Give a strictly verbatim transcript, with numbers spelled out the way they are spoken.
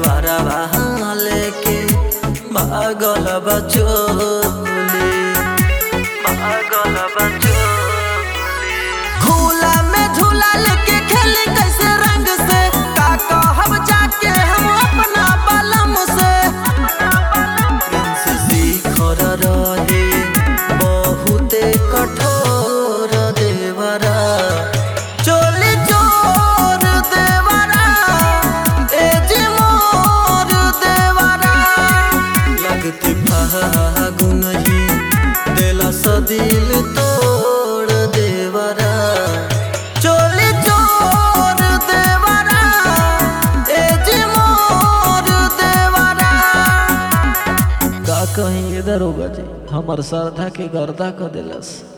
देवारा लेके पागल बचोली पागल बचोली। झूला में झूला लेके खेली कैसे रंग से का कहब जाके हम अपना बलम से। प्रिंस शिखर रहे बहुते कठोर देवरा चोली चोर देवरा ए जी मोर देवरा। लगती फागुन ही दिला सा दिल तोड़ देवरा चोली चोर देवरा ए जी मोर देवरा। का कहीं इधर होगा जी हमर श्रद्धा के गर्दा क दिलस।